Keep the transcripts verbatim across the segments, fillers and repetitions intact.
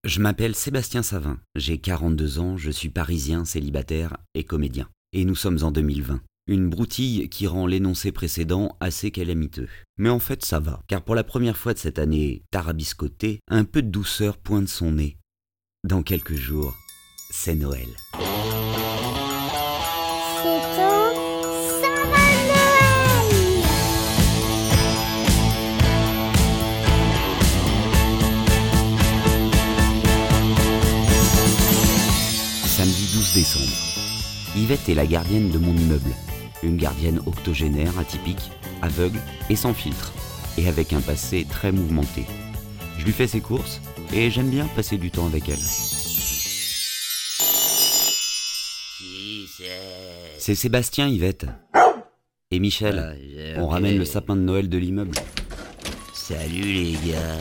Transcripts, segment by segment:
Je m'appelle Sébastien Savin, j'ai quarante-deux ans, je suis parisien, célibataire et comédien. Et nous sommes en deux mille vingt. Une broutille qui rend l'énoncé précédent assez calamiteux. Mais en fait ça va, car pour la première fois de cette année tarabiscotée, un peu de douceur pointe son nez. Dans quelques jours, c'est Noël. Samedi douze décembre. Yvette est la gardienne de mon immeuble. Une gardienne octogénaire, atypique, aveugle et sans filtre. Et avec un passé très mouvementé. Je lui fais ses courses et j'aime bien passer du temps avec elle. Qui c'est ? C'est Sébastien, Yvette. Et Michel. Ah, j'ai- On ok. ramène le sapin de Noël de l'immeuble. Salut les gars.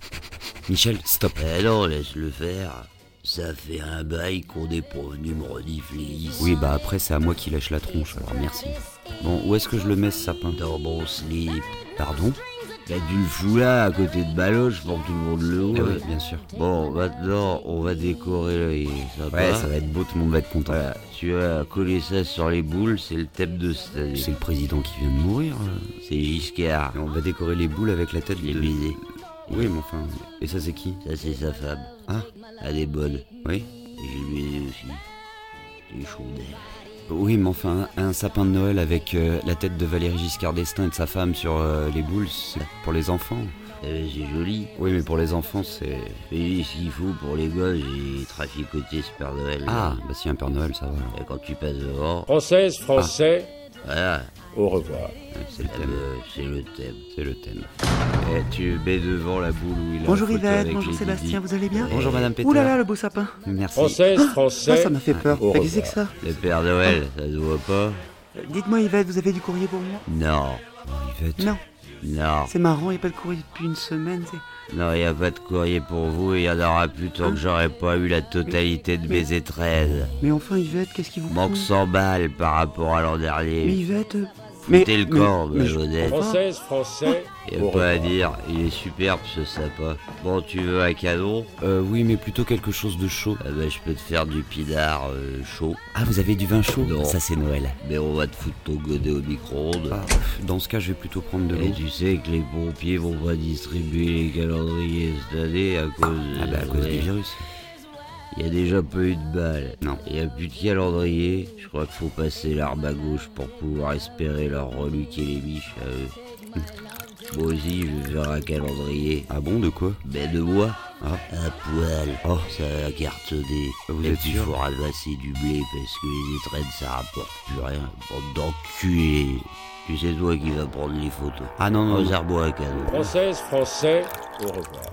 Michel, stop. Eh non, laisse-le faire. Ça fait un bail qu'on n'est pas venu me renifler ici. Oui, bah après c'est à moi qui lâche la tronche, alors merci. Bon, où est-ce que je le mets ce sapin ? Dans mon slip. Pardon ? T'as dû le fous là, à côté de Baloche, pour que tout le monde le Ah voit. oui, bien sûr. Bon, maintenant, on va décorer l'œil. Sympa. Ouais, ça va être beau, tout le monde va être content. Voilà, tu vas coller ça sur les boules, c'est le thème de cette année. C'est le président qui vient de mourir. euh. C'est Giscard. Et on va décorer les boules avec la tête Je l'ai de... baisé. Oui, mais enfin... Et ça c'est qui ? Ça, c'est sa femme. Ah, Elle est bonne. oui. Et je lui ai baisé aussi. Il est chaud d'elle. Oui, mais enfin, un, un sapin de Noël avec euh, la tête de Valéry Giscard d'Estaing et de sa femme sur euh, les boules, c'est pour les enfants. Eh ben, c'est joli. Oui, mais pour les enfants, c'est... Fais ce qu'il faut pour les gosses, j'ai traficoté ce Père Noël. Ah, bah si un Père Noël, ça va. alors. Et quand tu passes devant, Française, Français, voilà, au revoir. Ouais, c'est le eh thème. ben, c'est le thème. C'est le thème. Et tu mets devant la boule où il a Bonjour la photo Yvette, avec bonjour les Sébastien, didis. vous allez bien? Bonjour Madame Péter. Ouh là là, le beau sapin. Merci. Française, Ah, Français, ça m'a fait peur. au Mais Qu'est-ce que c'est que revoir. ça? Le Père Noël, ça se voit pas? Euh, Dites-moi Yvette, vous avez du courrier pour moi? Non, Oh, Yvette. Non, non, c'est marrant, il n'y a pas de courrier depuis une semaine. c'est- non, il n'y a pas de courrier pour vous et il y en aura plus tant que j'aurai pas eu la totalité de mes étreize. Mais enfin Yvette, qu'est-ce qui vous Manque prend? cent balles par rapport à l'an Mais dernier. Yvette... euh, Foutez le camp, mais ma je- Jeannette. Française, Français, Y au a pas à revoir. dire, il est superbe ce sapin. Bon, tu veux un cadeau? Euh, oui, mais plutôt quelque chose de chaud. Ah ben, je peux te faire du pinard euh, chaud, Ah, vous avez du vin chaud? Non. Ça c'est Noël. mais on va te foutre ton godet au micro-ondes. Ah, dans ce cas, je vais plutôt prendre de l'eau. Et tu sais que les pompiers vont pas distribuer les calendriers cette année à cause... Ah bah à cause du virus. Il y a déjà pas eu de balles. Non. Il y a plus de calendrier. Je crois qu'il faut passer l'arme à gauche pour pouvoir espérer leur reluquer les biches à eux. Moi aussi, je vais faire un calendrier. Ah bon, de quoi? Mais de moi, Ah. à poil, Oh. ça va cartonner. Vous Et êtes puis, il sûr? faut ramasser du blé parce que les étrennes, ça rapporte plus rien. Bande d'enculés. Tu sais, toi qui vas prendre les photos. Ah non, non, non. Réserve-moi un cadeau. Française, Français, au revoir.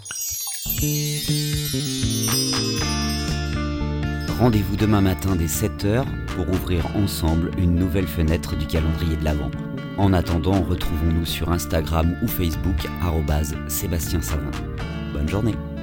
Rendez-vous demain matin dès sept heures pour ouvrir ensemble une nouvelle fenêtre du calendrier de l'Avent. En attendant, retrouvons-nous sur Instagram ou Facebook, arobase Sébastien Savin. Bonne journée.